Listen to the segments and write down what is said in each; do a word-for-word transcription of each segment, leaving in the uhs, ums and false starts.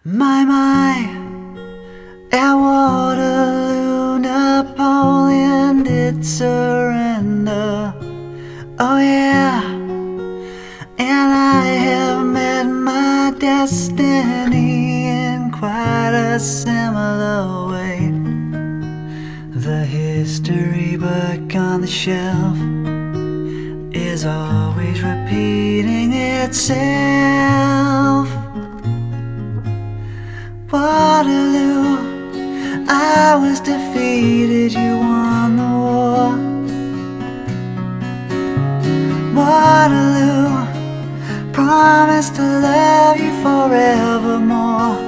My, my, at Waterloo, Napoleon did surrender. Oh yeah, and I have met my destiny in quite a similar way. The history book on the shelf is always repeating itself. Waterloo, I was defeated, you won the war. Waterloo, promised to love you forevermore.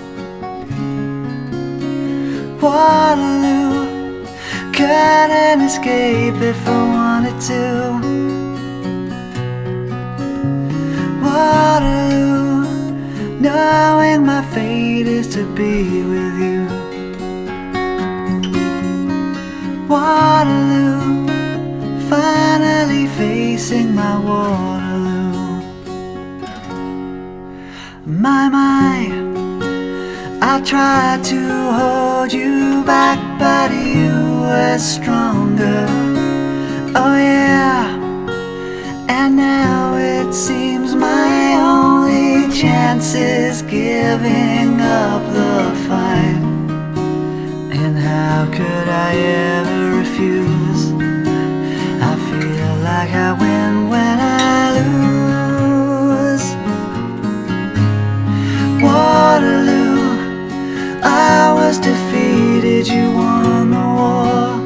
Waterloo, couldn't escape if I wanted to. Waterloo, knowing my fate is to be with you. Waterloo, finally facing my Waterloo. My, my, I tried to hold you back, but you were stronger. Oh yeah, and now it seems my only chance is giving up the fight. And how could I ever refuse? I feel like I win when I lose. Waterloo, I was defeated, you won the war.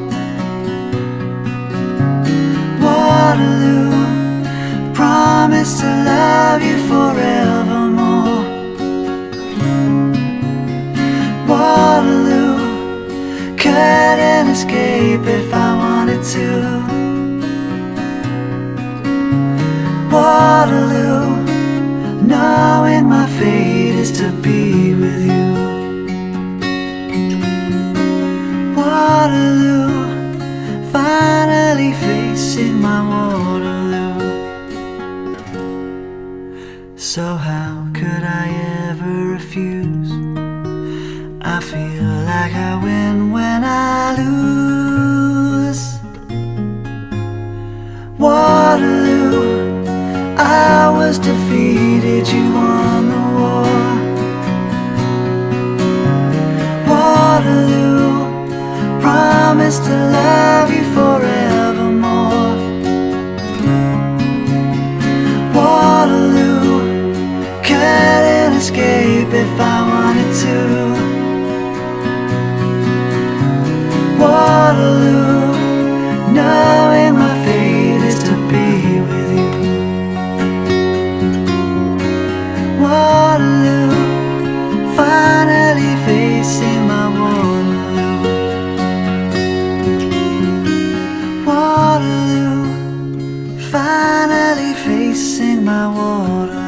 Waterloo, promise to love you forevermore. Waterloo, couldn't escape if I wanted to. Waterloo, knowing my fate is to be with you. Waterloo, finally facing my Waterloo. So how could I ever refuse? I feel like I win when I lose. Waterloo, I was defeated, you won the war. Waterloo, promised to love you forevermore. Waterloo, couldn't escape if I wanted to. Waterloo, knowing my fate is to be with you. Waterloo, finally facing my Waterloo. Waterloo, finally facing my Waterloo.